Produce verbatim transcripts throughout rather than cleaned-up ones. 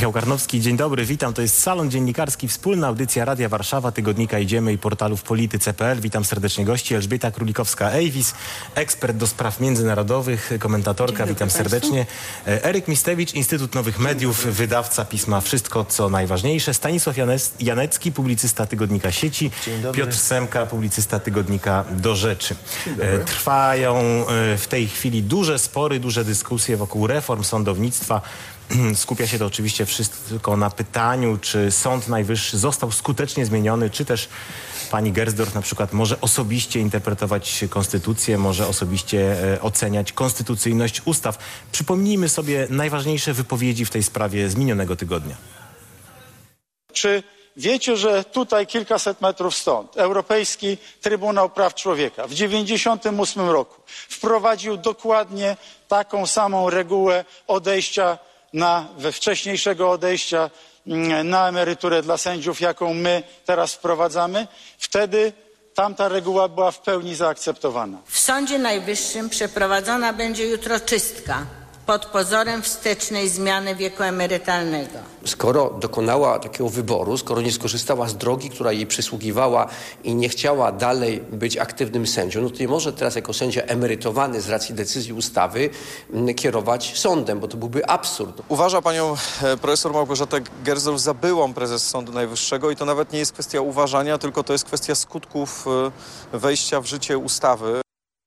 Michał Karnowski, dzień dobry, witam. To jest Salon Dziennikarski, wspólna audycja Radia Warszawa, tygodnika Idziemy i portalu w polityce kropka p l. Witam serdecznie gości. Elżbieta Królikowska-Ejwis, ekspert do spraw międzynarodowych, komentatorka, witam serdecznie. Eryk Mistewicz, Instytut Nowych Mediów, wydawca pisma Wszystko, co najważniejsze. Stanisław Janecki, publicysta tygodnika Sieci. Piotr Semka, publicysta tygodnika Do Rzeczy. Trwają w tej chwili duże spory, duże dyskusje wokół reform sądownictwa. Skupia się to oczywiście wszystko na pytaniu, czy Sąd Najwyższy został skutecznie zmieniony, czy też pani Gersdorf na przykład może osobiście interpretować konstytucję, może osobiście e, oceniać konstytucyjność ustaw. Przypomnijmy sobie najważniejsze wypowiedzi w tej sprawie z minionego tygodnia. Czy wiecie, że tutaj kilkaset metrów stąd Europejski Trybunał Praw Człowieka w dziewięćdziesiątym ósmym roku wprowadził dokładnie taką samą regułę odejścia na wcześniejszego odejścia na emeryturę dla sędziów, jaką my teraz wprowadzamy? Wtedy tamta reguła była w pełni zaakceptowana. W Sądzie Najwyższym przeprowadzona będzie jutro czystka pod pozorem wstecznej zmiany wieku emerytalnego. Skoro dokonała takiego wyboru, skoro nie skorzystała z drogi, która jej przysługiwała i nie chciała dalej być aktywnym sędzią, no to nie może teraz jako sędzia emerytowany z racji decyzji ustawy kierować sądem, bo to byłby absurd. Uważa panią profesor Małgorzatę Gersdorf za byłą prezes Sądu Najwyższego i to nawet nie jest kwestia uważania, tylko to jest kwestia skutków wejścia w życie ustawy.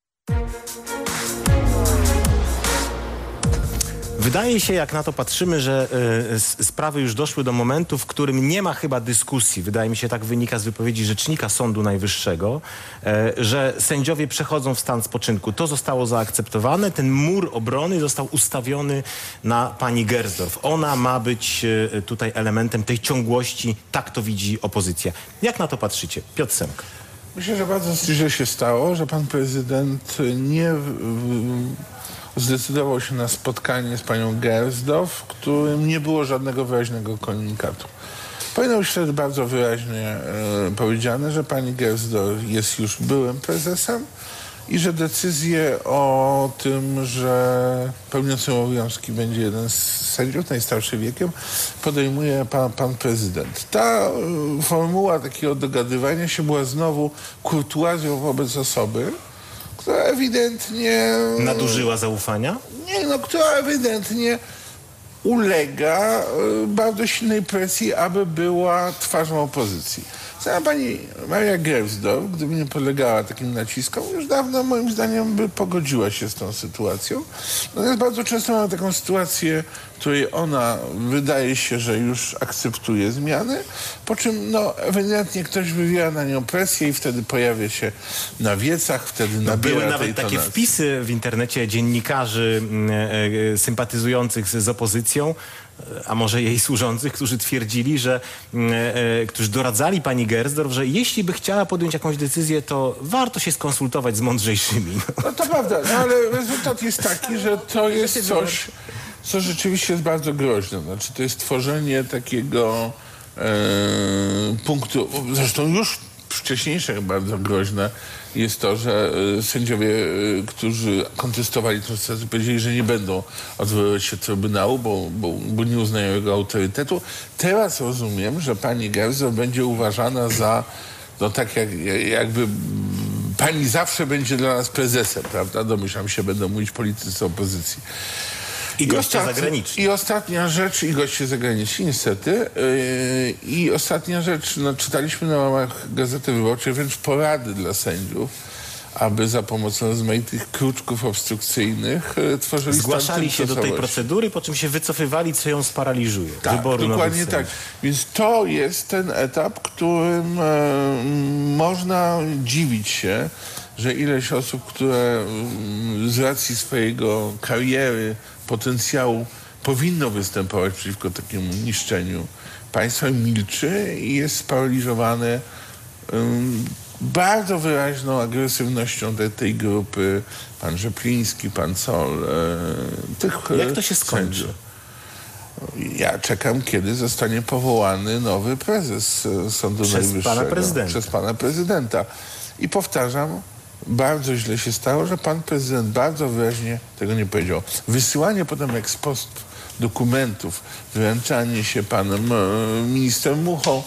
Wydaje się, jak na to patrzymy, że y, sprawy już doszły do momentu, w którym nie ma chyba dyskusji. Wydaje mi się, tak wynika z wypowiedzi rzecznika Sądu Najwyższego, y, że sędziowie przechodzą w stan spoczynku. To zostało zaakceptowane. Ten mur obrony został ustawiony na pani Gersdorf. Ona ma być y, tutaj elementem tej ciągłości. Tak to widzi opozycja. Jak na to patrzycie? Piotr Semka. Myślę, że bardzo źle się stało, że pan prezydent nie zdecydował się na spotkanie z panią Gersdorf, w którym nie było żadnego wyraźnego komunikatu. Powinno być wtedy bardzo wyraźnie e, powiedziane, że pani Gersdorf jest już byłym prezesem i że decyzję o tym, że pełniącym obowiązki będzie jeden z sędziów, najstarszy wiekiem, podejmuje pan, pan prezydent. Ta y, formuła takiego dogadywania się była znowu kurtuazją wobec osoby, która ewidentnie... Nadużyła zaufania? Nie, no, która ewidentnie ulega y, bardzo silnej presji, aby była twarzą opozycji. Sama pani Maria Gersdorf, gdyby nie podlegała takim naciskom, już dawno moim zdaniem by pogodziła się z tą sytuacją. Natomiast bardzo często mamy taką sytuację, w której ona wydaje się, że już akceptuje zmiany, po czym no ewidentnie ktoś wywiera na nią presję i wtedy pojawia się na wiecach, wtedy no, nabiera były nawet tej takie tonacji. wpisy w internecie dziennikarzy e, e, sympatyzujących z, z opozycją, a może jej służących, którzy twierdzili, że, e, e, którzy doradzali pani Gersdorf, że jeśli by chciała podjąć jakąś decyzję, to warto się skonsultować z mądrzejszymi. No, no to prawda, no, ale rezultat jest taki, że to jest coś, co rzeczywiście jest bardzo groźne. Znaczy, to jest tworzenie takiego e, punktu, zresztą już wcześniejsze bardzo groźne jest to, że e, sędziowie, e, którzy kontestowali tę sytuację, powiedzieli, że nie będą odwoływać się do Trybunału, bo, bo, bo nie uznają jego autorytetu. Teraz rozumiem, że pani Gersdorf będzie uważana za, no tak jak, jakby pani zawsze będzie dla nas prezesem, prawda? Domyślam się, będą mówić politycy opozycji. I goście ostatni, zagraniczni. I ostatnia rzecz, i goście zagraniczni, niestety. Yy, I ostatnia rzecz, no, czytaliśmy na łamach Gazety Wyborczej wręcz porady dla sędziów, aby za pomocą rozmaitych kruczków obstrukcyjnych yy, tworzyli zgłaszali się do tej procedury, po czym się wycofywali, co ją sparaliżuje. Tak, Wyboru dokładnie tak. Więc to jest ten etap, którym yy, można dziwić się, że ileś osób, które yy, z racji swojego kariery, potencjału powinno występować przeciwko takiemu niszczeniu państwa, milczy i jest sparaliżowane um, bardzo wyraźną agresywnością te, tej grupy, pan Rzepliński, pan Zoll, e, tych Jak to się skończy? Ja czekam, kiedy zostanie powołany nowy prezes Sądu Przez Najwyższego. pana prezydenta. Przez pana prezydenta. I powtarzam, bardzo źle się stało, że pan prezydent bardzo wyraźnie tego nie powiedział. Wysyłanie potem ex post dokumentów, wręczanie się panem e, ministrem Muchą,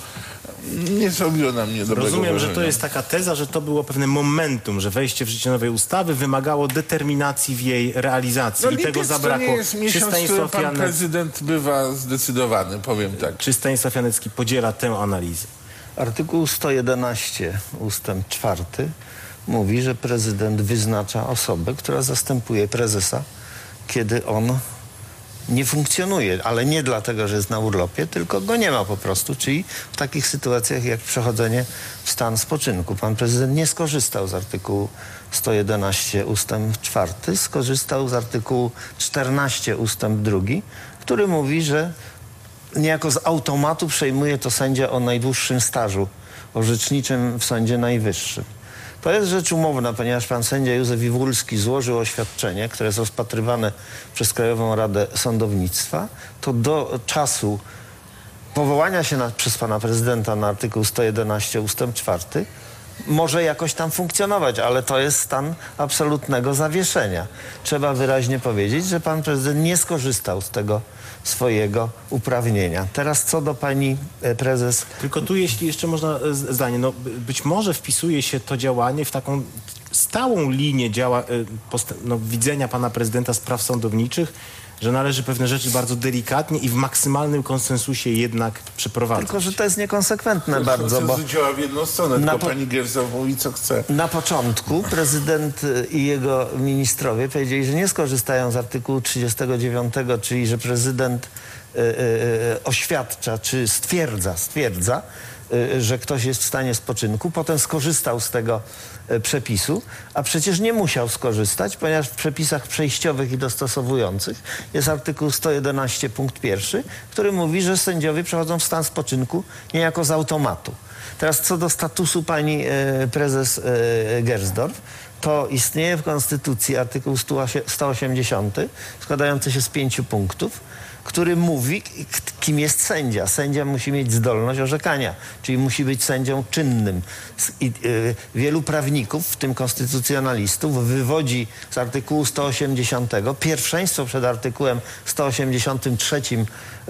nie zrobiło na mnie dobrego Rozumiem, wrażenia. że to jest taka teza, że to było pewne momentum, że wejście w życie nowej ustawy wymagało determinacji w jej realizacji No, i tego lipiec zabrakło. To nie jest miesiąc, w którym pan Janecki, prezydent bywa zdecydowany, powiem tak. czy Stanisław Janecki podziela tę analizę? Artykuł sto jedenaście ustęp czwarty mówi, że prezydent wyznacza osobę, która zastępuje prezesa, kiedy on nie funkcjonuje, ale nie dlatego, że jest na urlopie, tylko go nie ma po prostu, czyli w takich sytuacjach jak przechodzenie w stan spoczynku. Pan prezydent nie skorzystał z artykułu sto jedenaście ustęp czwarty, skorzystał z artykułu czternaście ustęp drugi, który mówi, że niejako z automatu przejmuje to sędzia o najdłuższym stażu orzeczniczym w Sądzie Najwyższym. To jest rzecz umowna, ponieważ pan sędzia Józef Iwulski złożył oświadczenie, które jest rozpatrywane przez Krajową Radę Sądownictwa, to do czasu powołania się na, przez pana prezydenta na artykuł sto jedenaście ustęp czwarty może jakoś tam funkcjonować, ale to jest stan absolutnego zawieszenia. Trzeba wyraźnie powiedzieć, że pan prezydent nie skorzystał z tego swojego uprawnienia. Teraz co do pani prezes... Tylko tu, jeśli jeszcze można zdanie, no być może wpisuje się to działanie w taką stałą linię działa, no, widzenia pana prezydenta spraw sądowniczych, że należy pewne rzeczy bardzo delikatnie i w maksymalnym konsensusie jednak przeprowadzać. Tylko, że to jest niekonsekwentne To bardzo, bo działa w jedną stronę, na tylko po... pani Gersdorf mówi, co chce. Na początku prezydent i jego ministrowie powiedzieli, że nie skorzystają z artykułu trzydziestego dziewiątego, czyli że prezydent y, y, oświadcza, czy stwierdza, stwierdza, y, że ktoś jest w stanie spoczynku. Potem skorzystał z tego y, przepisu, a przecież nie musiał skorzystać, ponieważ w przepisach przejściowych i dostosowujących jest artykuł sto jedenaście punkt pierwszy, który mówi, że sędziowie przechodzą w stan spoczynku niejako z automatu. Teraz co do statusu pani e, prezes e, Gersdorf, to istnieje w Konstytucji artykuł sto osiemdziesiąty składający się z pięciu punktów, który mówi, kim jest sędzia. Sędzia musi mieć zdolność orzekania, czyli musi być sędzią czynnym. I, y, wielu prawników, w tym konstytucjonalistów, wywodzi z artykułu sto osiemdziesiątego pierwszeństwo przed artykułem sto osiemdziesiątym trzecim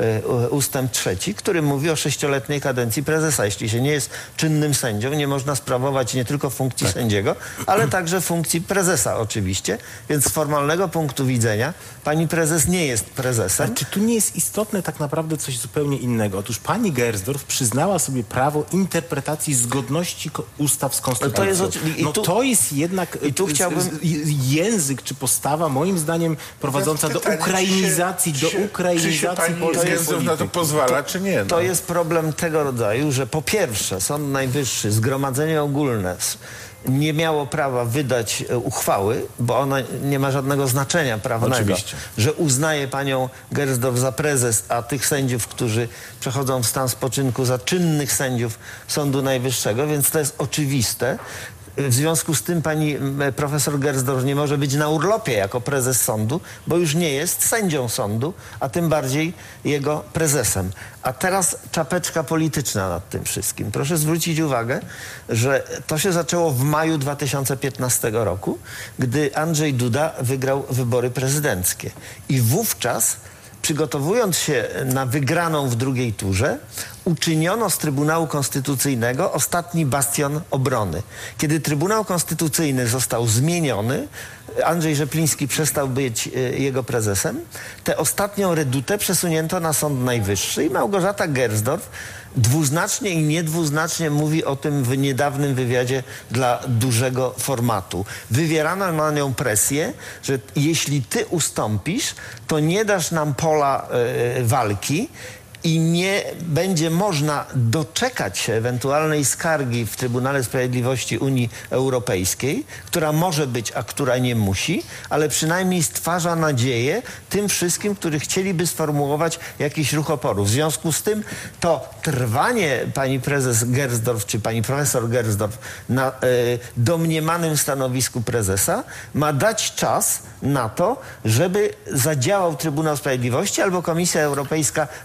y, ustęp trzeci, który mówi o sześcioletniej kadencji prezesa. Jeśli się nie jest czynnym sędzią, nie można sprawować nie tylko funkcji tak. sędziego, ale także funkcji prezesa oczywiście. Więc z formalnego punktu widzenia pani prezes nie jest prezesem. A czy tu nie jest istotne tak naprawdę coś zupełnie innego? Otóż pani Gersdorf przyznała sobie prawo interpretacji zgodności ustaw z konstytucją. To jest, i no tu, to jest jednak i tu chciałbym... język czy postawa moim zdaniem prowadząca do Pytanie, ukrainizacji, czy do się, ukrainizacji czy się pani polskiej Gersdorf na to pozwala, to, czy nie? No. To jest problem tego rodzaju, że po pierwsze Sąd Najwyższy, Zgromadzenie Ogólne nie miało prawa wydać uchwały, bo ona nie ma żadnego znaczenia prawnego, Oczywiście. że uznaje panią Gersdorf za prezes, a tych sędziów, którzy przechodzą w stan spoczynku, za czynnych sędziów Sądu Najwyższego, więc to jest oczywiste. W związku z tym pani profesor Gersdorf nie może być na urlopie jako prezes sądu, bo już nie jest sędzią sądu, a tym bardziej jego prezesem. A teraz czapeczka polityczna nad tym wszystkim. Proszę zwrócić uwagę, że to się zaczęło w maju dwa tysiące piętnastego roku, gdy Andrzej Duda wygrał wybory prezydenckie. I wówczas, przygotowując się na wygraną w drugiej turze, uczyniono z Trybunału Konstytucyjnego ostatni bastion obrony. Kiedy Trybunał Konstytucyjny został zmieniony, Andrzej Rzepliński przestał być y, jego prezesem, tę ostatnią redutę przesunięto na Sąd Najwyższy i Małgorzata Gersdorf dwuznacznie i niedwuznacznie mówi o tym w niedawnym wywiadzie dla dużego formatu. Wywierano na nią presję, że jeśli ty ustąpisz, to nie dasz nam pola y, walki i nie będzie można doczekać się ewentualnej skargi w Trybunale Sprawiedliwości Unii Europejskiej, która może być, a która nie musi, ale przynajmniej stwarza nadzieję tym wszystkim, którzy chcieliby sformułować jakiś ruch oporu. W związku z tym to trwanie pani prezes Gersdorf czy pani profesor Gersdorf na y, domniemanym stanowisku prezesa ma dać czas na to, żeby zadziałał Trybunał Sprawiedliwości albo Komisja Europejska wniosła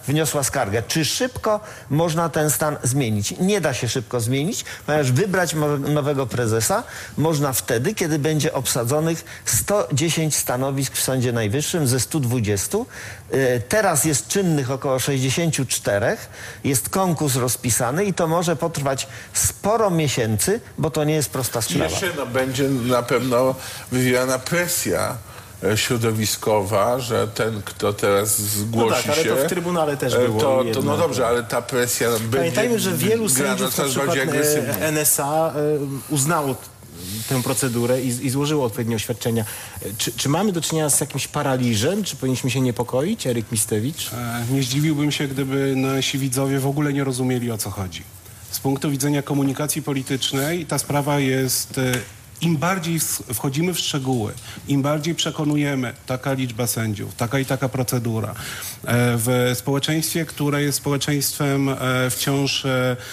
wniosła skargę. Czy szybko można ten stan zmienić? Nie da się szybko zmienić, ponieważ wybrać nowego prezesa można wtedy, kiedy będzie obsadzonych sto dziesięć stanowisk w Sądzie Najwyższym ze stu dwudziestu. Teraz jest czynnych około sześćdziesięciu czterech. Jest konkurs rozpisany i to może potrwać sporo miesięcy, bo to nie jest prosta sprawa. Jeszcze no, będzie na pewno wywijana presja środowiskowa, że ten, kto teraz zgłosi no tak, ale się... to w Trybunale też było. To, to, no dobrze, ale ta presja będzie... Pamiętajmy, że wielu sędziów, na przykład N S A, uznało tę procedurę i, i złożyło odpowiednie oświadczenia. Czy, czy mamy do czynienia z jakimś paraliżem? Czy powinniśmy się niepokoić? Eryk Mistewicz? E, nie zdziwiłbym się, gdyby nasi widzowie w ogóle nie rozumieli, o co chodzi. Z punktu widzenia komunikacji politycznej ta sprawa jest... E, Im bardziej wchodzimy w szczegóły, im bardziej przekonujemy taka liczba sędziów, taka i taka procedura w społeczeństwie, które jest społeczeństwem wciąż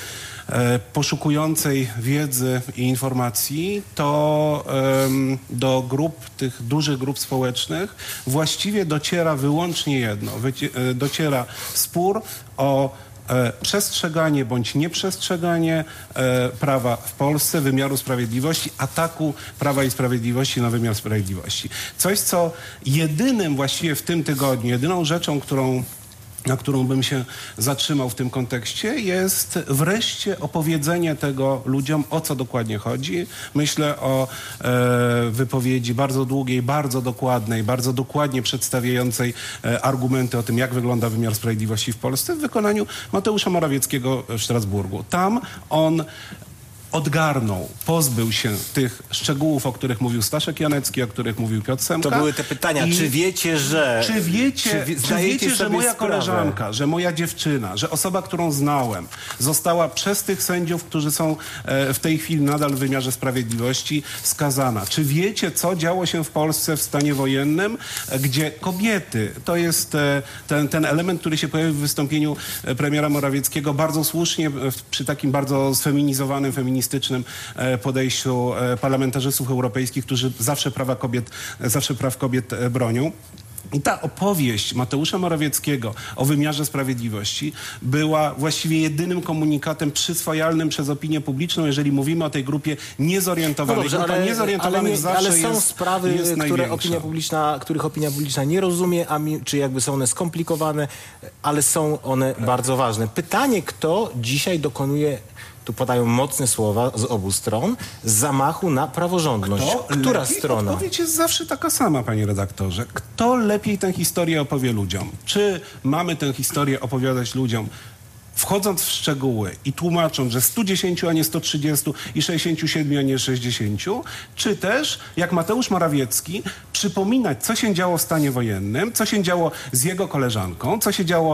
poszukującej wiedzy i informacji, to do grup, tych dużych grup społecznych właściwie dociera wyłącznie jedno. Dociera spór o przestrzeganie bądź nieprzestrzeganie e, prawa w Polsce, wymiaru sprawiedliwości, ataku Prawa i Sprawiedliwości na wymiar sprawiedliwości. Coś, co jedynym właściwie w tym tygodniu, jedyną rzeczą, którą na którą bym się zatrzymał w tym kontekście, jest wreszcie opowiedzenie tego ludziom, o co dokładnie chodzi. Myślę o e, wypowiedzi bardzo długiej, bardzo dokładnej, bardzo dokładnie przedstawiającej e, argumenty o tym, jak wygląda wymiar sprawiedliwości w Polsce w wykonaniu Mateusza Morawieckiego w Strasburgu. Tam on odgarnął, pozbył się tych szczegółów, o których mówił Staszek Janecki, o których mówił Piotr Semka. To były te pytania. I czy wiecie, że... Czy wiecie, czy, czy wiecie że moja sprawę? koleżanka, że moja dziewczyna, że osoba, którą znałem, została przez tych sędziów, którzy są e, w tej chwili nadal w wymiarze sprawiedliwości, skazana? Czy wiecie, co działo się w Polsce w stanie wojennym, e, gdzie kobiety, to jest e, ten, ten element, który się pojawił w wystąpieniu e, premiera Morawieckiego, bardzo słusznie, e, przy takim bardzo sfeminizowanym, feministycznym podejściu parlamentarzystów europejskich, którzy zawsze prawa kobiet, zawsze praw kobiet bronią. I ta opowieść Mateusza Morawieckiego o wymiarze sprawiedliwości była właściwie jedynym komunikatem przyswajalnym przez opinię publiczną, jeżeli mówimy o tej grupie niezorientowanej. No dobrze, Grupa ale, niezorientowanych ale, nie, zawsze ale są jest, sprawy, jest które opinia publiczna, których opinia publiczna nie rozumie, a mi, czy jakby są one skomplikowane, ale są one bardzo ważne. Pytanie, kto dzisiaj dokonuje, tu padają mocne słowa z obu stron, zamachu na praworządność. Kto Która lepiej? strona? Odpowiedź jest zawsze taka sama, panie redaktorze. Kto lepiej tę historię opowie ludziom? Czy mamy tę historię opowiadać ludziom, wchodząc w szczegóły i tłumacząc, że stu dziesięciu, a nie stu trzydziestu i sześćdziesięciu siedmiu, a nie sześćdziesięciu, czy też, jak Mateusz Morawiecki, przypominać, co się działo w stanie wojennym, co się działo z jego koleżanką, co się działo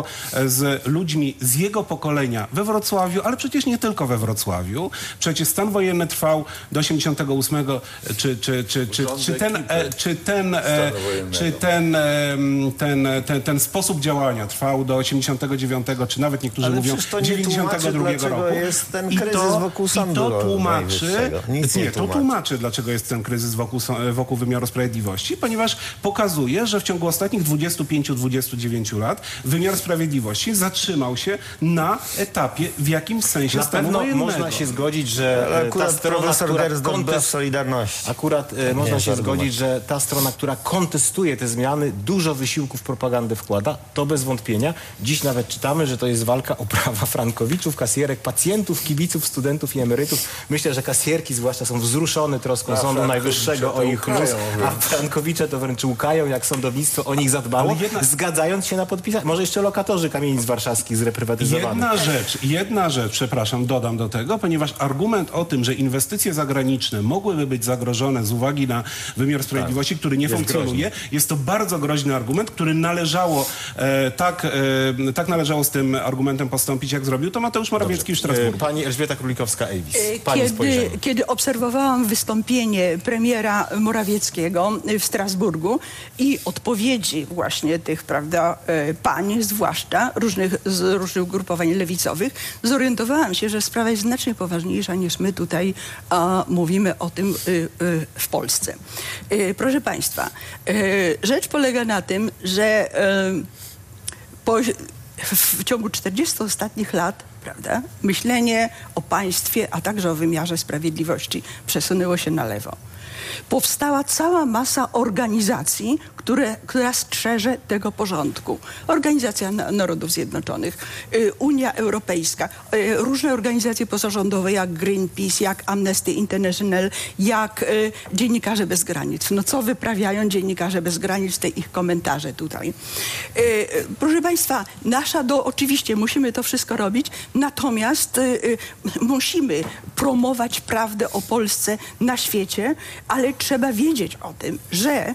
z ludźmi z jego pokolenia we Wrocławiu, ale przecież nie tylko we Wrocławiu. Przecież stan wojenny trwał do osiemdziesiątego ósmego, czy, czy, czy, czy, czy ten, e, czy ten, e, czy ten, e, ten, ten, ten sposób działania trwał do osiemdziesiątego dziewiątego, czy nawet niektórzy ale mówią to nie dziewięćdziesiątego drugiego roku. Jest ten I kryzys to, wokół i sądu to tłumaczy, Nic nie, nie to tłumaczy, dlaczego jest ten kryzys wokół, wokół wymiaru sprawiedliwości, ponieważ pokazuje, że w ciągu ostatnich dwudziestu pięciu do dwudziestu dziewięciu lat wymiar sprawiedliwości zatrzymał się na etapie w jakimś sensie Na stanu pewno wojennego. można się zgodzić, że Ale ta akurat strona, profesor która Gersdorf była w kontest... Solidarności. Akurat e, można jest się argument. zgodzić, że ta strona, która kontestuje te zmiany, dużo wysiłków propagandy wkłada, to bez wątpienia. Dziś nawet czytamy, że to jest walka o prawa frankowiczów, kasjerek, pacjentów, kibiców, studentów i emerytów. Myślę, że kasjerki zwłaszcza są wzruszone troską A Sądu Najwyższego o ich łukają, luz, a więc. frankowicze to wręcz łukają, jak sądownictwo o nich zadbało, Ale jedna- zgadzając się na podpisanie. Może jeszcze lokatorzy kamienic warszawskich zreprywatyzowanych. Jedna rzecz, jedna rzecz, przepraszam, dodam do tego, ponieważ argument o tym, że inwestycje zagraniczne mogłyby być zagrożone z uwagi na wymiar sprawiedliwości, tak, który nie jest funkcjonuje, groźny. Jest to bardzo groźny argument, który należało, e, tak, e, tak należało z tym argumentem postąpić, jak zrobił to Mateusz Morawiecki w Strasburgu. Pani Elżbieta Królikowska-Ejwis. Pani Kiedy, spojrzenie. kiedy obserwowałam wystąpienie premiera Morawieckiego w Strasburgu i odpowiedzi właśnie tych, prawda, pań, zwłaszcza różnych, z różnych ugrupowań lewicowych, zorientowałam się, że sprawa jest znacznie poważniejsza niż my tutaj a, mówimy o tym y, y, w Polsce. Y, proszę Państwa, y, rzecz polega na tym, że y, po, w ciągu czterdziestu ostatnich lat, prawda, myślenie o państwie, a także o wymiarze sprawiedliwości przesunęło się na lewo. Powstała cała masa organizacji, które, która strzeże tego porządku. Organizacja Narodów Zjednoczonych, y, Unia Europejska, y, różne organizacje pozarządowe jak Greenpeace, jak Amnesty International, jak y, Dziennikarze Bez Granic. No co wyprawiają Dziennikarze Bez Granic, te ich komentarze tutaj. Y, y, proszę Państwa, nasza do, oczywiście musimy to wszystko robić, natomiast y, y, musimy promować prawdę o Polsce na świecie, ale trzeba wiedzieć o tym, że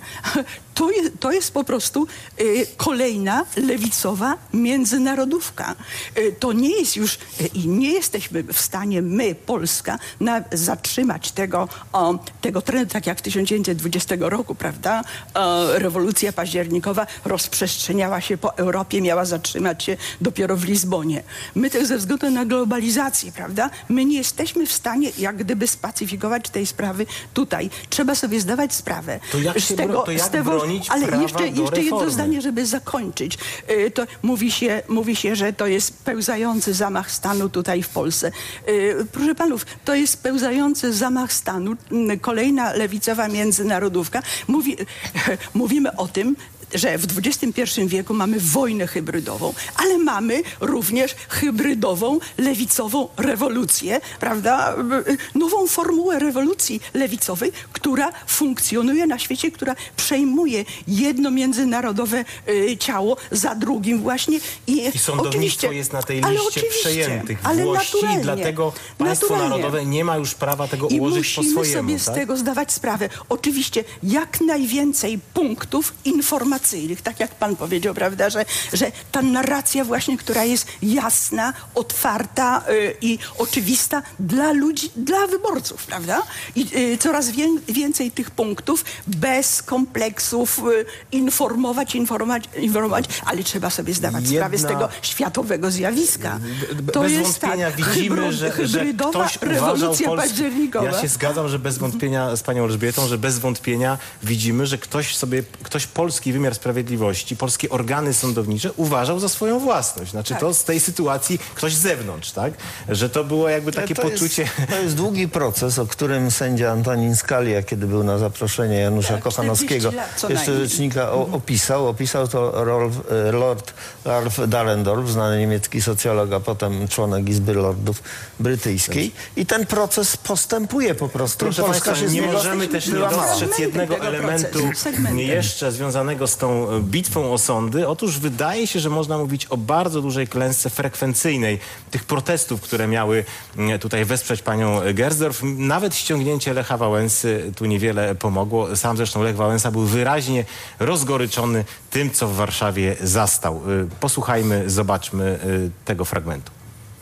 to jest, to jest po prostu y, kolejna lewicowa międzynarodówka. Y, to nie jest już y, i nie jesteśmy w stanie my, Polska, na, zatrzymać tego, o, tego trendu, tak jak w tysiąc dziewięćset dwudziestego roku, prawda? O, rewolucja październikowa rozprzestrzeniała się po Europie, miała zatrzymać się dopiero w Lizbonie. My też ze względu na globalizację, prawda? My nie jesteśmy w stanie jak gdyby spacyfikować tej sprawy tutaj. Trzeba sobie zdawać sprawę to jak z się tego, bro, to jak z tego, bronić ale prawa jeszcze, do jeszcze jedno reformy? zdanie, żeby zakończyć. Y, to mówi się, mówi się, że to jest pełzający zamach stanu tutaj w Polsce. Y, proszę panów, to jest pełzający zamach stanu, y, kolejna lewicowa międzynarodówka. Mówi, mówimy o tym, że w dwudziestym pierwszym wieku mamy wojnę hybrydową, ale mamy również hybrydową, lewicową rewolucję, prawda? Nową formułę rewolucji lewicowej, która funkcjonuje na świecie, która przejmuje jedno międzynarodowe y, ciało za drugim właśnie. I, I sądownictwo jest na tej liście przejętych ale włości, dlatego państwo naturalnie. narodowe nie ma już prawa tego I ułożyć po musimy swojemu. sobie z tak? tego zdawać sprawę. Oczywiście jak najwięcej punktów informacyjnych, tak jak pan powiedział, prawda, że, że ta narracja właśnie, która jest jasna, otwarta yy, i oczywista dla ludzi, dla wyborców, prawda? I yy, coraz wię więcej tych punktów bez kompleksów yy, informować, informować, informować, ale trzeba sobie zdawać Jedna... sprawę z tego światowego zjawiska. To bez jest wątpienia tak, widzimy, hybryd, że, że ktoś rewolucja uważał październikowa. Ja się zgadzam, że bez wątpienia z panią Elżbietą, że bez wątpienia widzimy, że ktoś sobie, ktoś polski wymiar sprawiedliwości, polskie organy sądownicze uważał za swoją własność. Znaczy tak. to z tej sytuacji ktoś z zewnątrz, tak? Że to było jakby takie to poczucie... Jest, to jest długi proces, o którym sędzia Antonin Scalia, kiedy był na zaproszenie Janusza tak, Kochanowskiego, jeszcze rzecznika o, opisał. Opisał to Rolf, Lord Ralph Dahrendorf, znany niemiecki socjolog, a potem członek Izby Lordów brytyjskiej. I ten proces postępuje po prostu. Proszę Polska Państwa, się nie niego możemy też nie dostrzec jednego elementu jeszcze związanego z tą bitwą o sądy. Otóż wydaje się, że można mówić o bardzo dużej klęsce frekwencyjnej tych protestów, które miały tutaj wesprzeć panią Gersdorf. Nawet ściągnięcie Lecha Wałęsy tu niewiele pomogło. Sam zresztą Lech Wałęsa był wyraźnie rozgoryczony tym, co w Warszawie zastał. Posłuchajmy, zobaczmy tego fragmentu.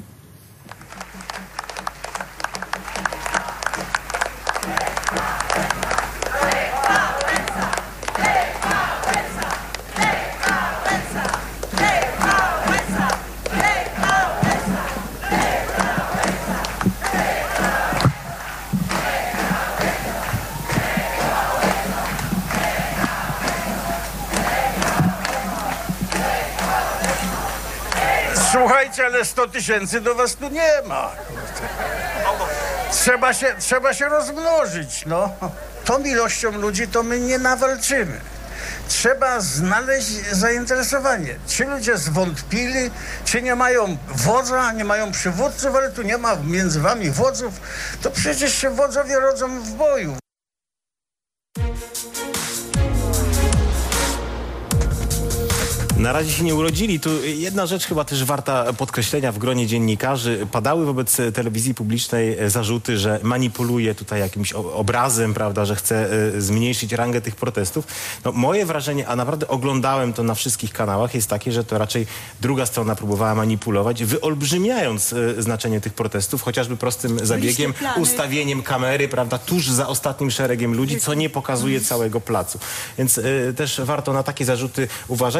Słuchajcie, ale sto tysięcy do was tu nie ma. Trzeba się, trzeba się rozmnożyć, no. Tą ilością ludzi to my nie nawalczymy. Trzeba znaleźć zainteresowanie. Ci ludzie zwątpili, czy nie mają wodza, nie mają przywódców, ale tu nie ma między wami wodzów. To przecież się wodzowie rodzą w boju. Na razie się nie urodzili. Tu jedna rzecz chyba też warta podkreślenia w gronie dziennikarzy. Padały wobec telewizji publicznej zarzuty, że manipuluje tutaj jakimś obrazem, prawda, że chce zmniejszyć rangę tych protestów. No, moje wrażenie, a naprawdę oglądałem to na wszystkich kanałach, jest takie, że to raczej druga strona próbowała manipulować, wyolbrzymiając znaczenie tych protestów, chociażby prostym zabiegiem, ustawieniem kamery, prawda, tuż za ostatnim szeregiem ludzi, co nie pokazuje całego placu. Więc y, też warto na takie zarzuty uważać.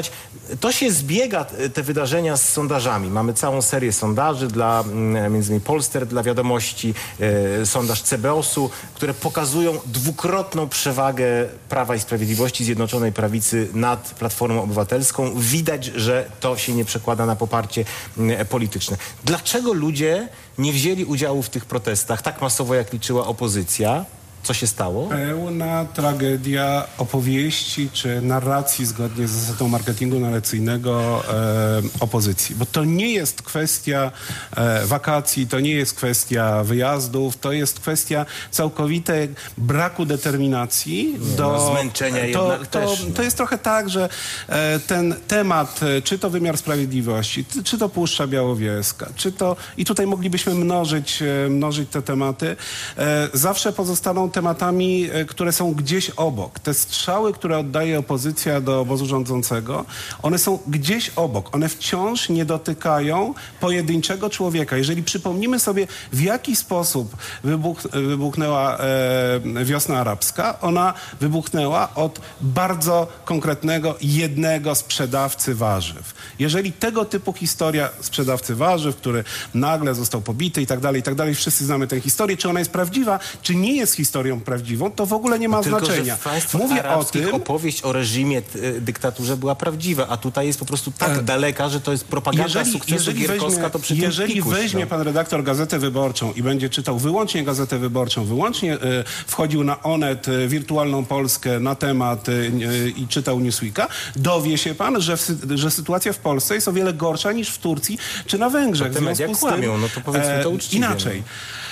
To się zbiega, te wydarzenia, z sondażami. Mamy całą serię sondaży dla między innymi Polster, dla Wiadomości, e, sondaż C B O S-u, które pokazują dwukrotną przewagę Prawa i Sprawiedliwości, Zjednoczonej Prawicy nad Platformą Obywatelską. Widać, że to się nie przekłada na poparcie e, polityczne. Dlaczego ludzie nie wzięli udziału w tych protestach tak masowo, jak liczyła opozycja? Co się stało? Pełna tragedia opowieści czy narracji zgodnie z zasadą marketingu narracyjnego e, opozycji. Bo to nie jest kwestia e, wakacji, to nie jest kwestia wyjazdów, to jest kwestia całkowitej braku determinacji nie, do... No, zmęczenia to, jednak to, też. No. To jest trochę tak, że e, ten temat, e, czy to wymiar sprawiedliwości, czy, czy to Puszcza Białowieska, czy to... I tutaj moglibyśmy mnożyć, e, mnożyć te tematy. E, zawsze pozostaną tematami, które są gdzieś obok. Te strzały, które oddaje opozycja do obozu rządzącego, one są gdzieś obok. One wciąż nie dotykają pojedynczego człowieka. Jeżeli przypomnimy sobie, w jaki sposób wybuch, wybuchnęła e, wiosna arabska, ona wybuchnęła od bardzo konkretnego jednego sprzedawcy warzyw. Jeżeli tego typu historia sprzedawcy warzyw, który nagle został pobity i tak dalej, i tak dalej, wszyscy znamy tę historię, czy ona jest prawdziwa, czy nie jest historią prawdziwą, to w ogóle nie ma no tylko, znaczenia. Że w państwach Mówię o arabskich tym, opowieść o reżimie, y, dyktaturze była prawdziwa, a tutaj jest po prostu tak e, daleka, że to jest propaganda jeżeli, sukcesu jeżeli Gierkowska, weźmie, to przy tym jeżeli pikuś, weźmie no. pan redaktor Gazetę Wyborczą i będzie czytał wyłącznie Gazetę Wyborczą, wyłącznie y, wchodził na Onet, y, Wirtualną Polskę na temat y, y, i czytał Newsweeka, dowie się pan, że, w, że sytuacja w Polsce jest o wiele gorsza niż w Turcji czy na Węgrzech. To te media kłamią, no to powiedzmy to uczciwie. Inaczej.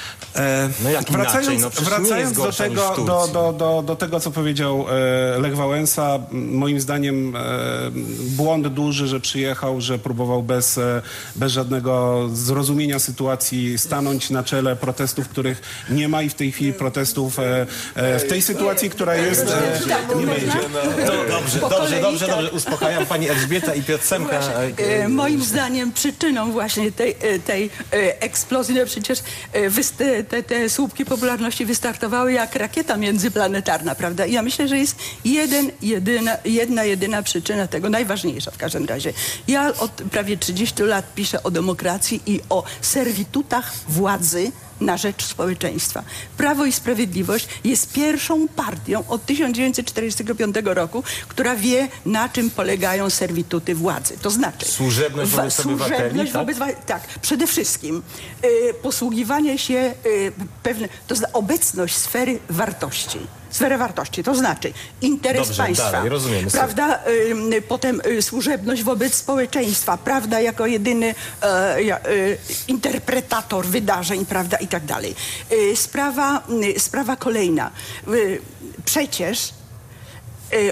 E, No jak wracając inaczej? No przecież nie wracając jest do, gorsza niż w tego, Turcji. do, do, do, do tego, co powiedział e, Lech Wałęsa, moim zdaniem e, błąd duży, że przyjechał, że próbował bez, e, bez żadnego zrozumienia sytuacji stanąć na czele protestów, których nie ma i w tej chwili protestów e, e, w tej sytuacji, która jest, e, nie będzie. To dobrze, Po dobrze, kolei, dobrze, tak. dobrze. Uspokajam pani Elżbieta i Piotr Semka. E, moim zdaniem przyczyną właśnie tej, e, tej e, eksplozji, no przecież e, wyst- te, te słupki popularności wystartowały jak rakieta międzyplanetarna, prawda? I ja myślę, że jest jeden, jedyna, jedna, jedyna przyczyna tego, najważniejsza w każdym razie. Ja od prawie trzydziestu lat piszę o demokracji i o serwitutach władzy na rzecz społeczeństwa. Prawo i Sprawiedliwość jest pierwszą partią od tysiąc dziewięćset czterdziestego piątego roku, która wie, na czym polegają serwituty władzy. To znaczy... Służebność wobec wa- obywateli, służebność tak? wobec, tak, przede wszystkim y, posługiwanie się y, pewne, to znaczy obecność sfery wartości. Sferę wartości, to znaczy interes Dobrze, państwa, dalej, rozumiemy. prawda, y, potem y, służebność wobec społeczeństwa, prawda, jako jedyny y, ja, y, interpretator wydarzeń, prawda, i tak dalej. Y, sprawa, y, sprawa kolejna. Y, przecież y,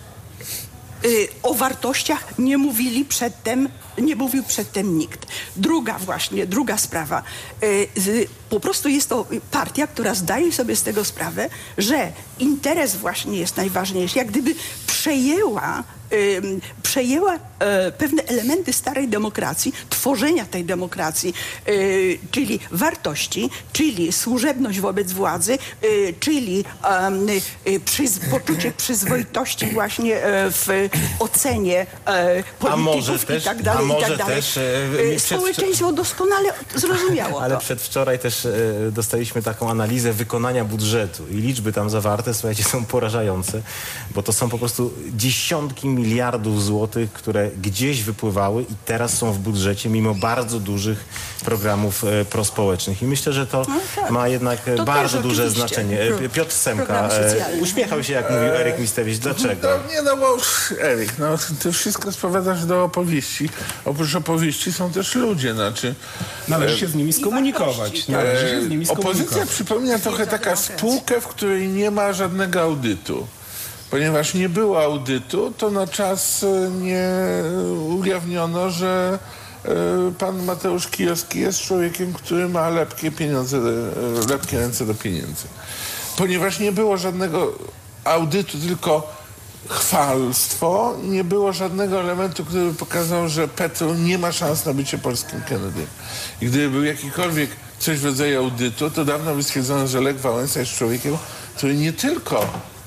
y, o wartościach nie mówili przedtem, nie mówił przedtem nikt. Druga właśnie, druga sprawa. Y, z, po prostu jest to partia, która zdaje sobie z tego sprawę, że interes właśnie jest najważniejszy. Jak gdyby przejęła y, przejęła y, pewne elementy starej demokracji, tworzenia tej demokracji, y, czyli wartości, czyli służebność wobec władzy, y, czyli y, y, przyz, poczucie przyzwoitości właśnie y, w ocenie y, polityków też- i tak dalej, a może i tak dalej. też, y, Y, przed- Społeczeństwo doskonale zrozumiało Ale to. przedwczoraj też e, dostaliśmy taką analizę wykonania budżetu i liczby tam zawarte, słuchajcie, są porażające, bo to są po prostu dziesiątki miliardów złotych, które gdzieś wypływały i teraz są w budżecie, mimo bardzo dużych programów e, prospołecznych. I myślę, że to No tak. ma jednak e, To bardzo też duże oczywiście. znaczenie. E, Pro- Piotr Semka programy e, socjalne. uśmiechał się, jak mówił Eryk Mistewicz. Dlaczego? No, nie no, bo Eryk, no, ty wszystko sprowadzasz do opowieści. Oprócz opowieści są też ludzie, znaczy... należy się z nimi skomunikować. Należy się z nimi E, Opozycja skomunikować. przypomina trochę taka spółkę, w której nie ma żadnego audytu. Ponieważ nie było audytu, to na czas e, nie ujawniono, że e, pan Mateusz Kijowski jest człowiekiem, który ma lepkie pieniądze, e, lepkie ręce do pieniędzy. Ponieważ nie było żadnego audytu, tylko chwalstwo, nie było żadnego elementu, który by pokazał, że Petru nie ma szans na bycie polskim Kennedy. I gdyby był jakikolwiek coś w rodzaju audytu, to dawno by stwierdzono, że Lech Wałęsa jest człowiekiem, który nie tylko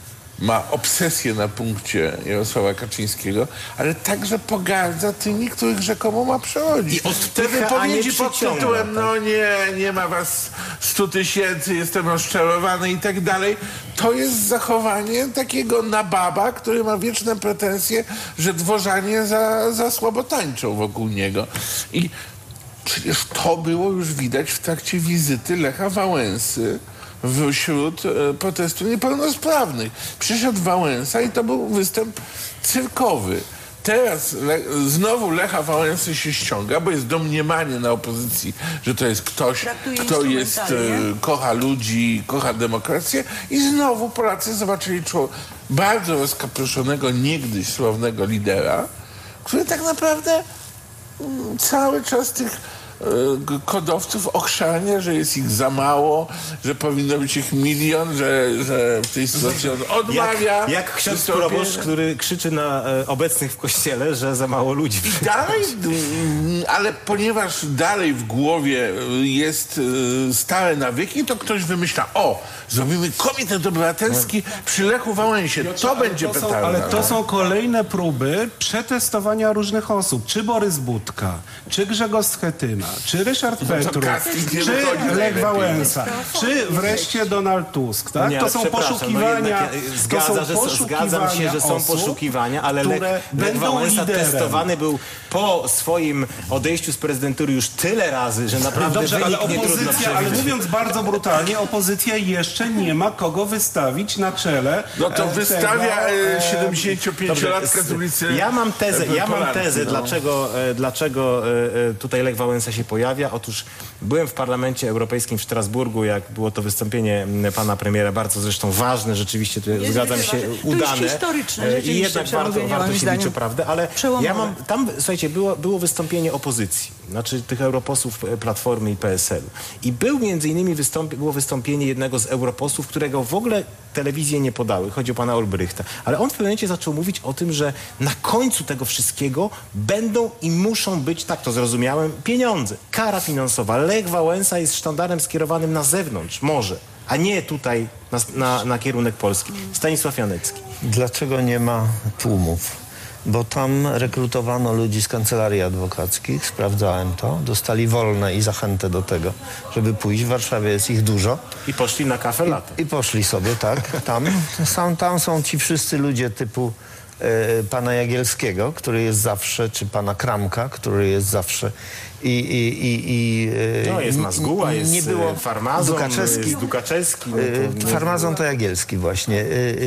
ma obsesję na punkcie Jarosława Kaczyńskiego, ale także pogardza tymi, których rzekomo ma przechodzić. Te wypowiedzi pod tytułem, no nie, nie ma was stu tysięcy, jestem rozczarowany i tak dalej, to jest zachowanie takiego nababa, który ma wieczne pretensje, że dworzanie za, za słabo tańczą wokół niego. I przecież to było już widać w trakcie wizyty Lecha Wałęsy wśród e, protestu niepełnosprawnych. Przyszedł Wałęsa i to był występ cyrkowy. Teraz Le znowu Lecha Wałęsy się ściąga, bo jest domniemanie na opozycji, że to jest ktoś, kto jest, e, kocha ludzi, kocha demokrację i znowu Polacy zobaczyli bardzo rozkaproszonego, niegdyś sławnego lidera, który tak naprawdę mm, cały czas tych kodowców ochrzania, że jest ich za mało, że powinno być ich milion, że, że w tej sytuacji on odmawia. Jak, jak ksiądz proboszcz, który krzyczy na e, obecnych w kościele, że za mało ludzi. I dalej, ale ponieważ dalej w głowie jest e, stare nawyki, to ktoś wymyśla, o, zrobimy komitet obywatelski przy Lechu Wałęsie. To ale będzie to są, petarda. Ale to są kolejne próby przetestowania różnych osób. Czy Borys Budka, czy Grzegorz Schetyna, czy Ryszard Petru, czy Lech Wałęsa, czy wreszcie Donald Tusk, tak? Nie, to są poszukiwania, no zgadza, to są że, poszukiwania zgadzam się, że są osób, poszukiwania, ale Lech, Lech Wałęsa testowany był po swoim odejściu z prezydentury już tyle razy, że naprawdę Dobrze, wynik ale nie trudno opozycja, ale mówiąc bardzo brutalnie, opozycja jeszcze nie ma kogo wystawić na czele. No to e, wystawia tego, siedemdziesięciopięciolatka z ulicy. Ja mam tezę, ja mam Polarki, tezę no. dlaczego, e, dlaczego e, tutaj Lech Wałęsa się pojawia. Otóż byłem w Parlamencie Europejskim w Strasburgu, jak było to wystąpienie pana premiera, bardzo zresztą ważne, rzeczywiście, tu zgadzam się, udane. To jest historyczne, E, I jednak warto, warto się liczy, prawda? Ale przełomowe. ja mam, tam, słuchajcie, było, było wystąpienie opozycji, znaczy tych europosłów Platformy i P S L-u. I był między innymi wystąpi, było wystąpienie jednego z europosłów, którego w ogóle telewizje nie podały. Chodzi o pana Olbrychta. Ale on w pewnym momencie zaczął mówić o tym, że na końcu tego wszystkiego będą i muszą być, tak to zrozumiałem, pieniądze. Kara finansowa. Lech Wałęsa jest sztandarem skierowanym na zewnątrz, może, a nie tutaj na, na, na kierunek Polski. Stanisław Janecki. Dlaczego nie ma tłumów? Bo tam rekrutowano ludzi z kancelarii adwokackich, sprawdzałem to, dostali wolne i zachętę do tego, żeby pójść. W Warszawie jest ich dużo. I poszli na kafę latte. I, i poszli sobie, tak, tam. Sam, tam są ci wszyscy ludzie typu e, pana Jagielskiego, który jest zawsze, czy pana Kramka, który jest zawsze. I, i, i, i, no jest Mazguła, jest nie było Farmazon, Dukaczewski. jest Dukaczewski. No to, Farmazon to Jagielski właśnie.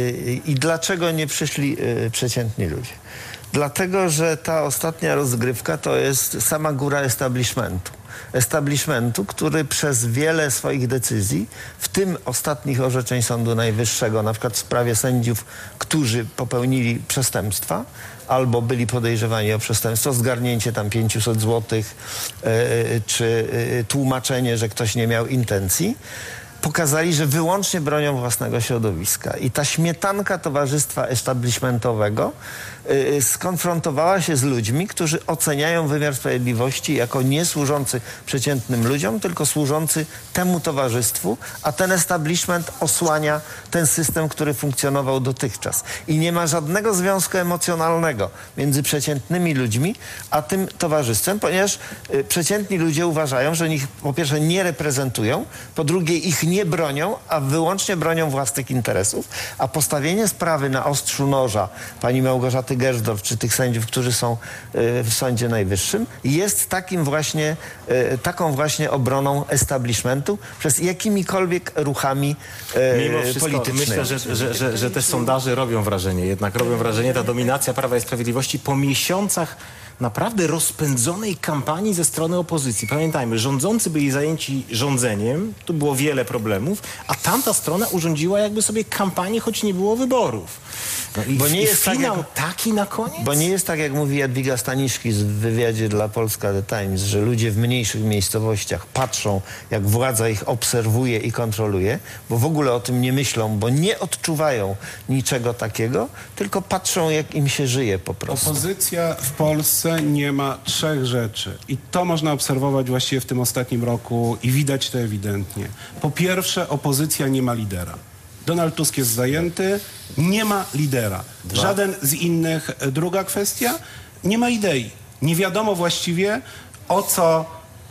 I dlaczego nie przyszli przeciętni ludzie? Dlatego, że ta ostatnia rozgrywka to jest sama góra establishmentu. Establishmentu, który przez wiele swoich decyzji, w tym ostatnich orzeczeń Sądu Najwyższego, na przykład w sprawie sędziów, którzy popełnili przestępstwa albo byli podejrzewani o przestępstwo, zgarnięcie tam pięćset złotych, yy, czy yy, tłumaczenie, że ktoś nie miał intencji, pokazali, że wyłącznie bronią własnego środowiska. I ta śmietanka towarzystwa establishmentowego y, skonfrontowała się z ludźmi, którzy oceniają wymiar sprawiedliwości jako nie służący przeciętnym ludziom, tylko służący temu towarzystwu, a ten establishment osłania ten system, który funkcjonował dotychczas. I nie ma żadnego związku emocjonalnego między przeciętnymi ludźmi a tym towarzystwem, ponieważ y, przeciętni ludzie uważają, że ich po pierwsze nie reprezentują, po drugie ich nie nie bronią, a wyłącznie bronią własnych interesów, a postawienie sprawy na ostrzu noża pani Małgorzaty Gersdorf czy tych sędziów, którzy są y, w Sądzie Najwyższym, jest takim właśnie, y, taką właśnie obroną establishmentu przez jakimikolwiek ruchami y, Mimo wszystko politycznymi. myślę, że, że, że, że te sondaże robią wrażenie. Jednak robią wrażenie ta dominacja Prawa i Sprawiedliwości po miesiącach naprawdę rozpędzonej kampanii ze strony opozycji. Pamiętajmy, rządzący byli zajęci rządzeniem, tu było wiele problemów, a tamta strona urządziła jakby sobie kampanię, choć nie było wyborów. No i, bo nie i jest finał tak jak, taki na koniec? Bo nie jest tak, jak mówi Jadwiga Staniszki w wywiadzie dla Polska The Times, że ludzie w mniejszych miejscowościach patrzą, jak władza ich obserwuje i kontroluje, bo w ogóle o tym nie myślą, bo nie odczuwają niczego takiego, tylko patrzą, jak im się żyje po prostu. Opozycja w Polsce nie ma trzech rzeczy. I to można obserwować właściwie w tym ostatnim roku i widać to ewidentnie. Po pierwsze, opozycja nie ma lidera. Donald Tusk jest zajęty, nie ma lidera. Dwa. Żaden z innych. Druga kwestia, nie ma idei. Nie wiadomo właściwie, o co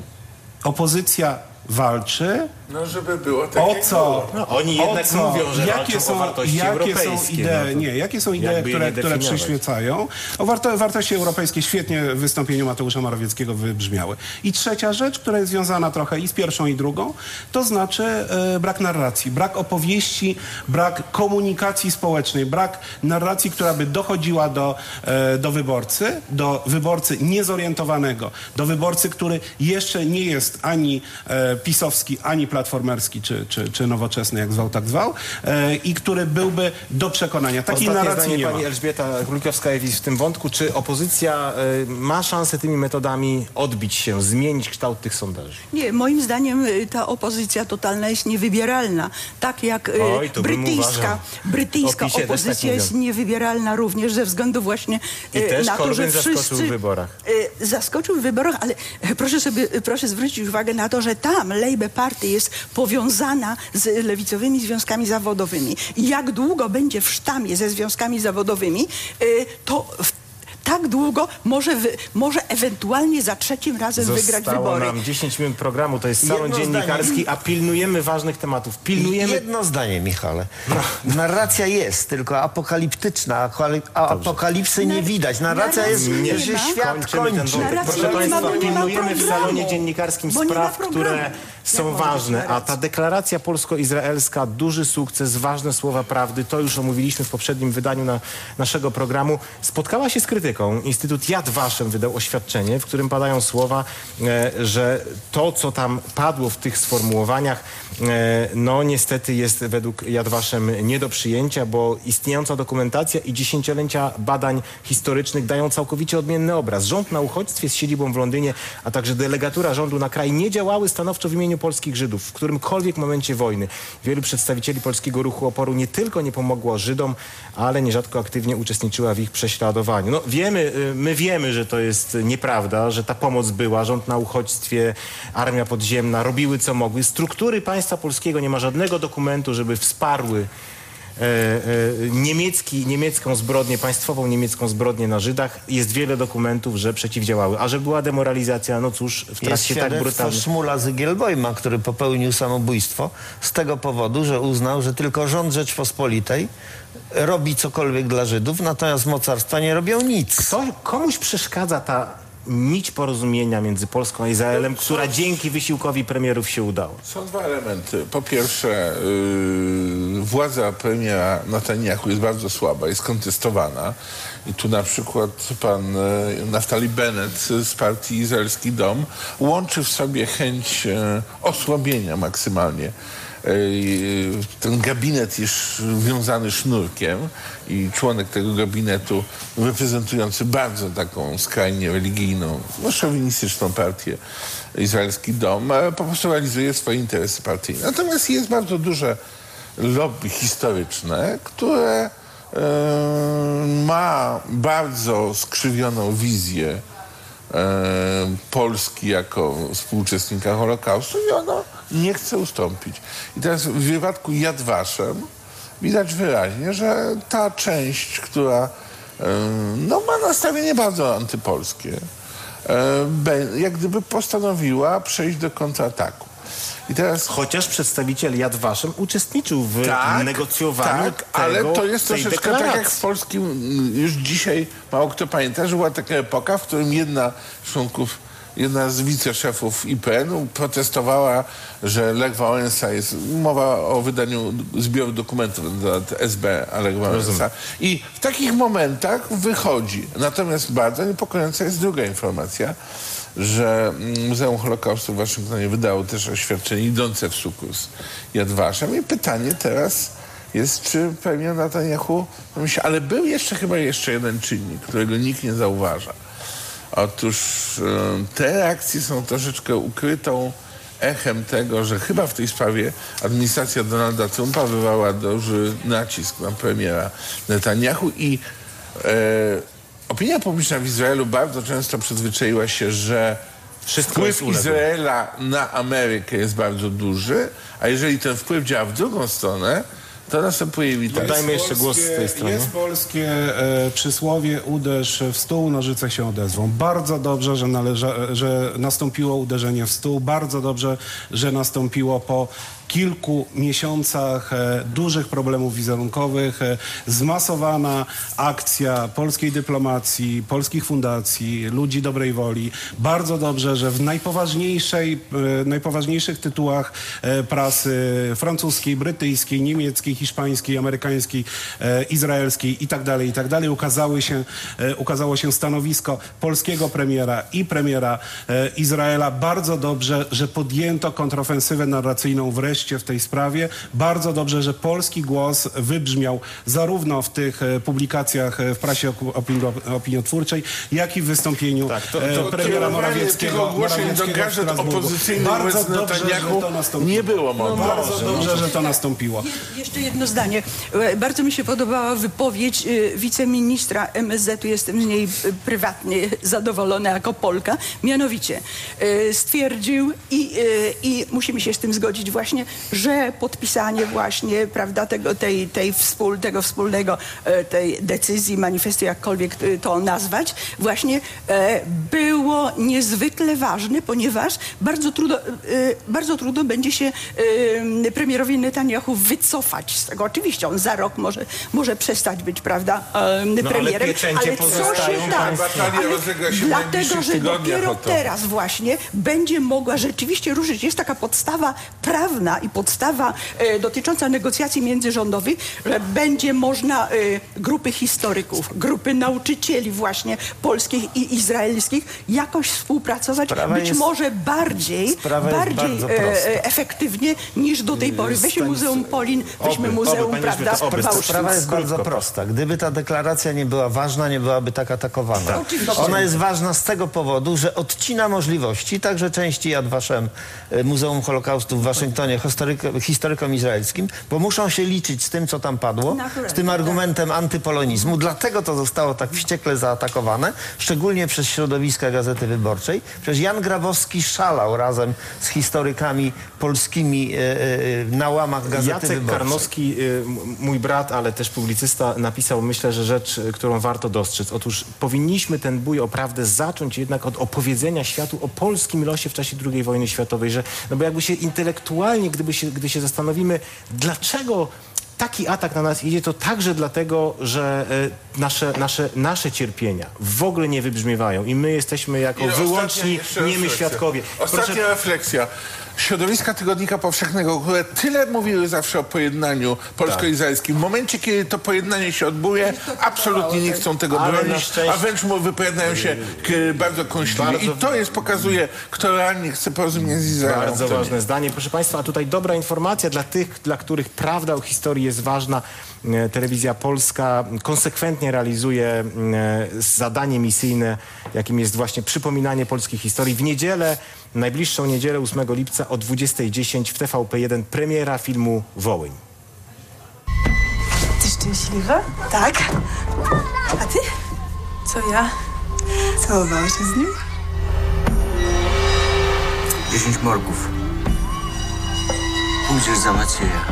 opozycja walczy. No, żeby było takie... O co? No, oni jednak co, mówią, że jakie są, o wartości jakie europejskie. Są idee, no to nie, jakie są idee, jakby je które, nie które definiować. przyświecają? O warto, wartości europejskie świetnie w wystąpieniu Mateusza Morawieckiego wybrzmiały. I trzecia rzecz, która jest związana trochę i z pierwszą, i drugą, to znaczy e, brak narracji, brak opowieści, brak komunikacji społecznej, brak narracji, która by dochodziła do, e, do wyborcy, do wyborcy niezorientowanego, do wyborcy, który jeszcze nie jest ani e, pisowski, ani platformerski, czy, czy, czy nowoczesny, jak zwał, tak zwał, e, i który byłby do przekonania. Takiej Ostatnie narracji zdanie nie pani ma. Elżbieta Królikowska-Ewis w tym wątku. Czy opozycja y, ma szansę tymi metodami odbić się, zmienić kształt tych sondaży? Nie, moim zdaniem y, ta opozycja totalna jest niewybieralna. Tak jak y, Oj, to bym uważał. brytyjska, brytyjska O PiSie też tak opozycja mówią. jest niewybieralna również ze względu właśnie I y, też na to, że Corbyn zaskoczył wszyscy... w wyborach. Y, zaskoczył w wyborach, ale y, proszę sobie, y, proszę zwrócić uwagę na to, że tam Labour Party jest powiązana z lewicowymi związkami zawodowymi. I jak długo będzie w sztamie ze związkami zawodowymi, y, to w tak długo może, wy, może ewentualnie za trzecim razem wygrać Zostało wybory. nam dziesięć minut programu, to jest salon Jedno dziennikarski, zdanie. a pilnujemy ważnych tematów. Pilnujemy... Jedno zdanie, Michale. Narracja jest, tylko apokaliptyczna. A apokalipsy nie widać. Narracja jest, Nie, że się świat kończymy ten kończy. wątek. Narracja Proszę nie ma, Państwa, bo nie ma pilnujemy w programu. salonie dziennikarskim Bo nie ma spraw, programu. które Jak są może być ważne, a narracja? ta deklaracja polsko-izraelska, duży sukces, ważne słowa prawdy, to już omówiliśmy w poprzednim wydaniu na naszego programu, spotkała się z krytyką. Instytut Yad Vashem wydał oświadczenie, w którym padają słowa, e, że to, co tam padło w tych sformułowaniach, e, no niestety jest według Yad Vashem nie do przyjęcia, bo istniejąca dokumentacja i dziesięciolecia badań historycznych dają całkowicie odmienny obraz. Rząd na uchodźstwie z siedzibą w Londynie, a także delegatura rządu na kraj nie działały stanowczo w imieniu polskich Żydów w którymkolwiek momencie wojny. Wielu przedstawicieli polskiego ruchu oporu nie tylko nie pomogło Żydom, ale nierzadko aktywnie uczestniczyła w ich prześladowaniu. No wiemy, my wiemy, że to jest nieprawda, że ta pomoc była, rząd na uchodźstwie, armia podziemna, robiły co mogły. Struktury państwa polskiego nie ma żadnego dokumentu, żeby wsparły E, e, niemiecki, niemiecką zbrodnię, państwową niemiecką zbrodnię na Żydach. Jest wiele dokumentów, że przeciwdziałały. A że była demoralizacja, no cóż, w Jest trakcie tak świadectwo brutalnym... Szmula Zygielbojma, który popełnił samobójstwo z tego powodu, że uznał, że tylko rząd Rzeczpospolitej robi cokolwiek dla Żydów, natomiast mocarstwa nie robią nic. Kto, komuś przeszkadza ta nić porozumienia między Polską a Izraelem, która dzięki wysiłkowi premierów się udała? Są dwa elementy. Po pierwsze, yy, władza premiera Netanyahu jest bardzo słaba, jest kontestowana. I tu na przykład pan yy, Naftali Bennett z partii Izraelski Dom łączy w sobie chęć yy, osłabienia maksymalnie. Ten gabinet jest wiązany sznurkiem i członek tego gabinetu reprezentujący bardzo taką skrajnie religijną, no, szowinistyczną partię Izraelski Dom po prostu realizuje swoje interesy partyjne. Natomiast jest bardzo duże lobby historyczne, które e, ma bardzo skrzywioną wizję E, Polski jako współuczestnika Holokaustu i ona nie chce ustąpić. I teraz w wypadku Yad Vashem widać wyraźnie, że ta część, która e, no, ma nastawienie bardzo antypolskie, e, be, jak gdyby postanowiła przejść do kontrataku. I teraz... Chociaż przedstawiciel Yad Vashem uczestniczył w tak, negocjowaniu tak, tego, ale to jest tej troszeczkę deklaracji. tak jak w polskim, już dzisiaj mało kto pamięta, że była taka epoka, w którym jedna z członków, jedna z wiceszefów I P N-u protestowała, że Lech Wałęsa jest, mowa o wydaniu zbioru dokumentów na S B Lech Wałęsa. I w takich momentach wychodzi. Natomiast bardzo niepokojąca jest druga informacja, że Muzeum Holokaustu w Waszyngtonie wydało też oświadczenie idące w sukurs Yad Vashem. I pytanie teraz jest, czy premier Netanyahu myśli, ale był jeszcze chyba jeszcze jeden czynnik, którego nikt nie zauważa. Otóż te reakcje są troszeczkę ukrytą echem tego, że chyba w tej sprawie administracja Donalda Trumpa wywarła duży nacisk na premiera Netanyahu i e, opinia publiczna w Izraelu bardzo często przyzwyczaiła się, że Wszystko wpływ jest uległe. Izraela na Amerykę jest bardzo duży, a jeżeli ten wpływ działa w drugą stronę, To następuje imitacja. Dajmy jeszcze głos z tej strony. Jest polskie e, przysłowie: uderz w stół, nożyce się odezwą. Bardzo dobrze, że, należa, że nastąpiło uderzenie w stół. Bardzo dobrze, że nastąpiło po kilku miesiącach e, dużych problemów wizerunkowych, e, zmasowana akcja polskiej dyplomacji, polskich fundacji, ludzi dobrej woli. Bardzo dobrze, że w najpoważniejszej, e, najpoważniejszych tytułach e, prasy francuskiej, brytyjskiej, niemieckiej, hiszpańskiej, amerykańskiej, e, izraelskiej i tak dalej, i tak dalej ukazały się, e, ukazało się stanowisko polskiego premiera i premiera e, Izraela. Bardzo dobrze, że podjęto kontrofensywę narracyjną wreszcie w tej sprawie. Bardzo dobrze, że polski głos wybrzmiał zarówno w tych e, publikacjach e, w prasie opinio- opiniotwórczej, jak i w wystąpieniu tak, to, e, to, premiera Morawieckiego. ogłoszeń do gazet opozycyjnych wobec Netanyahu nie było mowy. No, bardzo dobrze, że to nastąpiło. Je, jeszcze jedno zdanie. E, Bardzo mi się podobała wypowiedź e, wiceministra M S Z-u. Jestem z niej e, prywatnie zadowolona jako Polka. Mianowicie e, stwierdził i, e, i musimy się z tym zgodzić właśnie, że podpisanie właśnie, prawda, tego, tej, tej wspól, tego wspólnego, e, tej decyzji, manifestu, jakkolwiek e, to nazwać, właśnie e, było niezwykle ważne, ponieważ bardzo trudno, e, bardzo trudno będzie się e, premierowi Netanyahu wycofać z tego. Oczywiście on za rok może, może przestać być, prawda, e, No, premierem, ale pieczęcie ale co pozostają się da, Batalia rozegra się w dlatego, najbliższych że tygodniach dopiero o to. teraz właśnie będzie mogła rzeczywiście ruszyć. Jest taka podstawa prawna i podstawa e, dotycząca negocjacji międzyrządowych, że będzie można e, grupy historyków, grupy nauczycieli właśnie polskich i izraelskich jakoś współpracować, Sprawa być jest- może bardziej, sprawa jest bardziej bardzo e, prosta. e, efektywnie niż do tej pory. Weźmy Stanis- Muzeum Polin, weźmy Oby, Muzeum, oby, panie prawda, Elżbieto, oby. w Auschwitz. Sprawa jest bardzo Krótko. prosta. Gdyby ta deklaracja nie była ważna, nie byłaby tak atakowana. Oczywiście. Ona jest ważna z tego powodu, że odcina możliwości także części Yad Vashem, e, Muzeum Holokaustu w Waszyngtonie, historyko, historykom izraelskim, bo muszą się liczyć z tym, co tam padło, Naturalnie, z tym argumentem antypolonizmu. Dlatego to zostało tak wściekle zaatakowane, szczególnie przez środowiska Gazety Wyborczej. Przecież Jan Grabowski szalał razem z historykami polskimi e, e, na łamach Gazety Jacek Wyborczej. Karnowski, y, m- mój brat, ale też publicysta, napisał, myślę, że rzecz, y, którą warto dostrzec. Otóż powinniśmy ten bój o prawdę zacząć jednak od opowiedzenia światu o polskim losie w czasie drugiej wojny światowej, że, no bo jakby się intelektualnie, gdyby się, gdy się zastanowimy, dlaczego taki atak na nas idzie, to także dlatego, że y, nasze, nasze, nasze cierpienia w ogóle nie wybrzmiewają i my jesteśmy jako I ostatnia wyłączni jeszcze niemy refleksja. świadkowie. Ostatnia Proszę- refleksja. Środowiska Tygodnika Powszechnego, które tyle mówiły zawsze o pojednaniu polsko-izraelskim. W momencie, kiedy to pojednanie się odbuje, absolutnie nie chcą tego Ale na bronić, szczęście- a wręcz mu wypowiadają się k- bardzo kąśliwie. Bardzo- I to jest, pokazuje, kto realnie chce porozumieć z Izraelem. Bardzo kto nie. ważne zdanie. Proszę Państwa, a tutaj dobra informacja dla tych, dla których prawda o historii jest ważna. E, Telewizja Polska konsekwentnie realizuje e, zadanie misyjne, jakim jest właśnie przypominanie polskiej historii. W niedzielę, najbliższą niedzielę, ósmego lipca o dwudziestej dziesięć w T V P jeden premiera filmu Wołyń. Ty szczęśliwa? Tak. A ty? Co ja? Całowałaś się z nim? Dziesięć morgów. Pójdziesz za Macieja.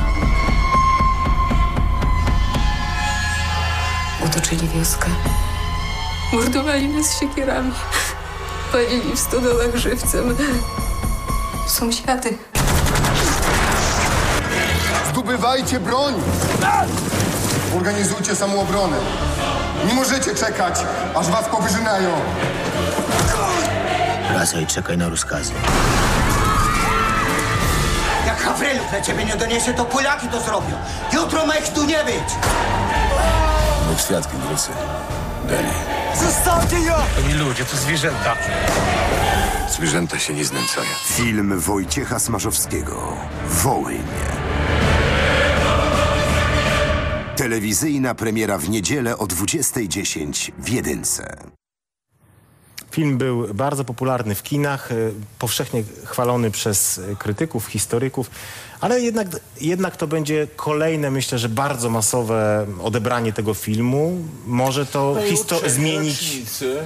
Otoczyli wioskę. Mordowali nas siekierami. Palili w stodołach żywcem. Sąsiady. Zdobywajcie broń! Organizujcie samoobronę. Nie możecie czekać, aż was powyżynają. Wracaj, czekaj na rozkazy. Jak Hawryluk na ciebie nie doniesie, to Polaki to zrobią. Jutro ma ich tu nie być. Bóg świadkiem wrócę. Dalej. Zostawcie ją! To nie ludzie, to zwierzęta. Zwierzęta się nie znęcają. Film Wojciecha Smarzowskiego. Wołyń. Telewizyjna premiera w niedzielę o dwudziestej dziesięć w Jedynce. Film był bardzo popularny w kinach, y, powszechnie chwalony przez y, krytyków, historyków, ale jednak, jednak to będzie kolejne, myślę, że bardzo masowe odebranie tego filmu. Może to histo- zmienić... Rocznicy,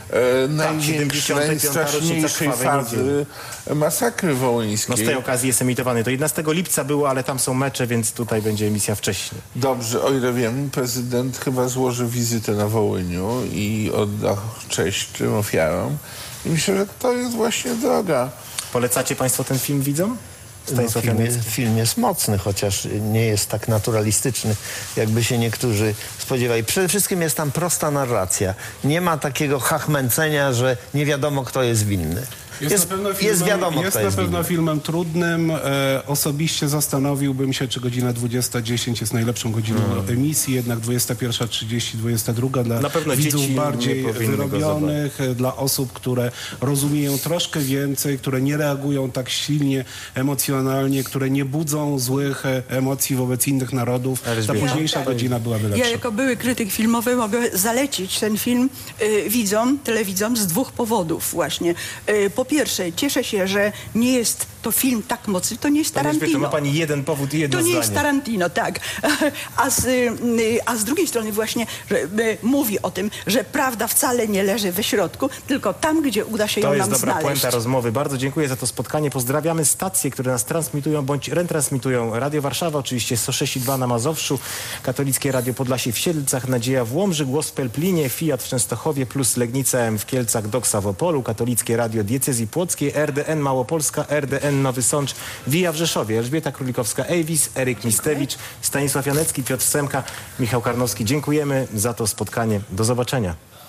e, największej, najstraszniejszej fazy masakry wołyńskiej. No z tej okazji jest emitowany. To jedenastego lipca było, ale tam są mecze, więc tutaj będzie emisja wcześniej. Dobrze, o ile wiem, prezydent chyba złoży wizytę na Wołyniu i odda cześć tym ofiarom. I myślę, że to jest właśnie droga. Polecacie państwo ten film widzom? No, film, jest, film jest mocny, chociaż nie jest tak naturalistyczny, jakby się niektórzy spodziewali. Przede wszystkim jest tam prosta narracja. Nie ma takiego chachmęcenia, że nie wiadomo, kto jest winny. Jest, Jest, na pewno filmem, jest wiadomo, jest kto na jest pewno winny. filmem trudnym. E, osobiście zastanowiłbym się, czy godzina dwudziesta dziesięć jest najlepszą godziną hmm. emisji, jednak dwudziesta pierwsza trzydzieści, dwudziesta druga dla na pewno widzów dzieci bardziej wyrobionych, dla osób, które rozumieją troszkę więcej, które nie reagują tak silnie emocjonalnie, które nie budzą złych emocji wobec innych narodów. Ta późniejsza ja, godzina byłaby lepsza. Ja jako były krytyk filmowy mogę zalecić ten film y, widzom, telewidzom z dwóch powodów właśnie. Y, po pierwsze, cieszę się, że nie jest to film tak mocny, to nie jest Tarantino. To ma pani jeden powód i jedno To nie zdanie. jest Tarantino, tak. A z, y, a z drugiej strony właśnie że, y, mówi o tym, że prawda wcale nie leży we środku, tylko tam, gdzie uda się ją nam znaleźć. To jest dobra puenta rozmowy. Bardzo dziękuję za to spotkanie. Pozdrawiamy stacje, które nas transmitują bądź retransmitują. Radio Warszawa, oczywiście sto sześć i dwa na Mazowszu, Katolickie Radio Podlasie w Siedlcach, Nadzieja w Łomży, Głos w Pelplinie, Fiat w Częstochowie, plus Legnica M w Kielcach, Doksa w Opolu, Katolickie Radio Diecezji Płockiej, R D N Małopolska, R D N Nowy Sącz, Via w Rzeszowie, Elżbieta Królikowska-Ejwis, Eryk Mistewicz, Stanisław Janecki, Piotr Semka, Michał Karnowski. Dziękujemy za to spotkanie. Do zobaczenia.